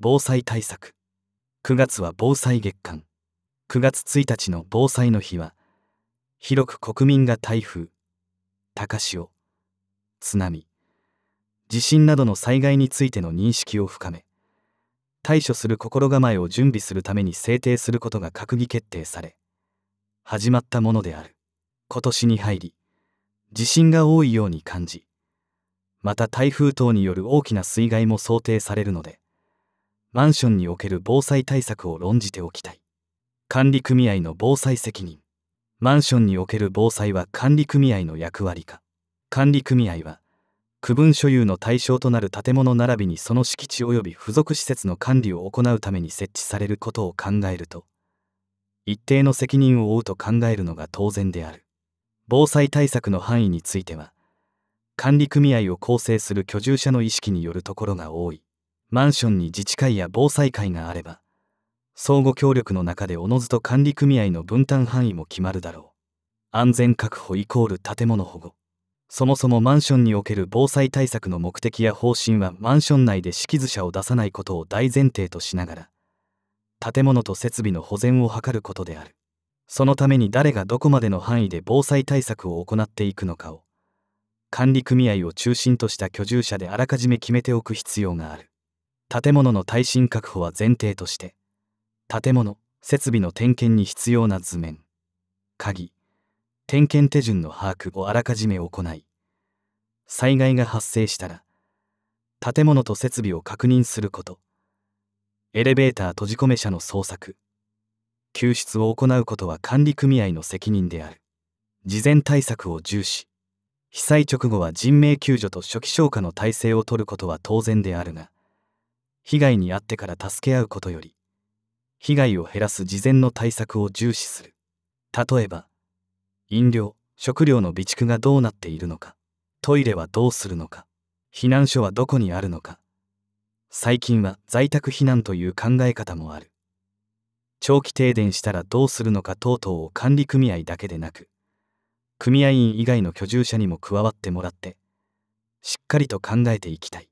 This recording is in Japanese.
防災対策。9月は防災月間。9月1日の防災の日は、広く国民が台風、高潮、津波、地震などの災害についての認識を深め、対処する心構えを準備するために制定することが閣議決定され、始まったものである。今年に入り、地震が多いように感じ、また台風等による大きな水害も想定されるので、マンションにおける防災対策を論じておきたい。管理組合の防災責任。マンションにおける防災は管理組合の役割か。管理組合は、区分所有の対象となる建物並びにその敷地及び付属施設の管理を行うために設置されることを考えると、一定の責任を負うと考えるのが当然である。防災対策の範囲については、管理組合を構成する居住者の意識によるところが多い。マンションに自治会や防災会があれば、相互協力の中でおのずと管理組合の分担範囲も決まるだろう。安全確保イコール建物保護。そもそもマンションにおける防災対策の目的や方針はマンション内で識図者を出さないことを大前提としながら、建物と設備の保全を図ることである。そのために誰がどこまでの範囲で防災対策を行っていくのかを、管理組合を中心とした居住者であらかじめ決めておく必要がある。建物の耐震確保は前提として、建物、設備の点検に必要な図面、鍵、点検手順の把握をあらかじめ行い、災害が発生したら、建物と設備を確認すること、エレベーター閉じ込め者の捜索、救出を行うことは管理組合の責任である。事前対策を重視。被災直後は人命救助と初期消火の体制を取ることは当然であるが、被害に遭ってから助け合うことより、被害を減らす事前の対策を重視する。例えば、飲料、食料の備蓄がどうなっているのか、トイレはどうするのか、避難所はどこにあるのか。最近は在宅避難という考え方もある。長期停電したらどうするのか等々を管理組合だけでなく、組合員以外の居住者にも加わってもらって、しっかりと考えていきたい。